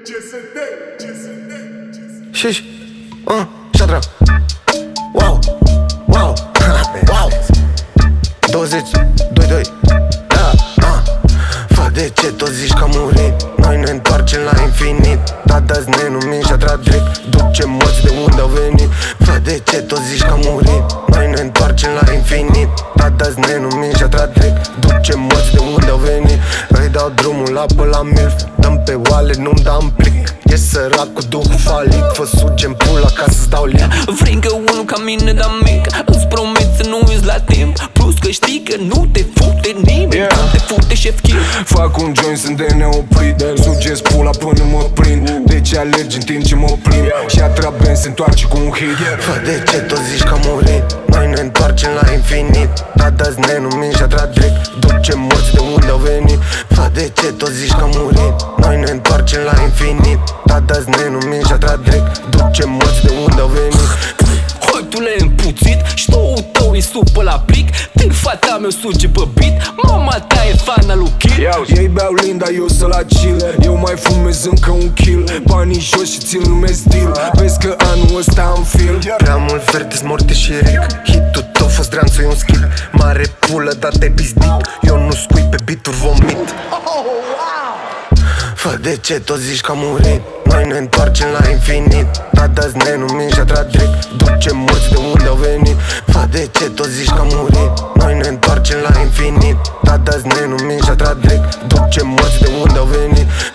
Shish, Shadra. Wow, wow, wow. 20, 22, da, fă de ce tot zici că am murit. Noi ne întoarcem la infinit. Tata-ți ne numim și atrag ducem morți de unde au venit. Fă de ce tot zici că am murit. Noi ne întoarcem la infinit. Tata-ți ne numim și atrag ducem morți de unde au venit. Îi dau drumul la pe la milf. Dăm pe oale, nu-mi dăm plic. E sărac cu duhul falit. Fă suge-n pula ca să-ți dau limp. Vrei încă unul ca mine, dar mic. Îți promit să nu uiți la timp. Plus că știi că nu te fute nimeni, te fute șef kill. Fac un joint, sunt de neoprit. Suge-ți pula până mă prind. Deci alergi în timp ce mă plimb. Și atrabent se întoarce cu un hit. Fă de ce tot zici că am murit. Noi ne întoarcem la infinit. Tata-ți ne numim și atrag ducem morți de unde au venit. Fă de ce tot zici că am murit. Noi ne întoarcem la infinit. Tata-ți ne numim și atrag ducem morți de unde au venit. Hai tu le-ai împuțit și douul tău e supă la plic. Fata mea suge pe beat, mama ta e fana lui Kill. Ei beau Linda, eu să la chill. Eu mai fumez încă un kill. Banii jos și ți-l numesc deal. Vezi că anul ăsta am film. Prea mult verde, smorte și ric. Hitul tău, fost dreanțul e un skill. Mare pulă, dar te pizdit. Eu nu scui pe beat-uri, vomit. Fă de ce tot zici că am murit. Noi ne întoarcem la infinit. Tata-ți ne numim și atrag ducem morți de unde au venit. Fă de ce tot zici că am murit. Noi ne întoarcem la infinit. Tata-ți ne numim și atrag ducem morți de unde au venit.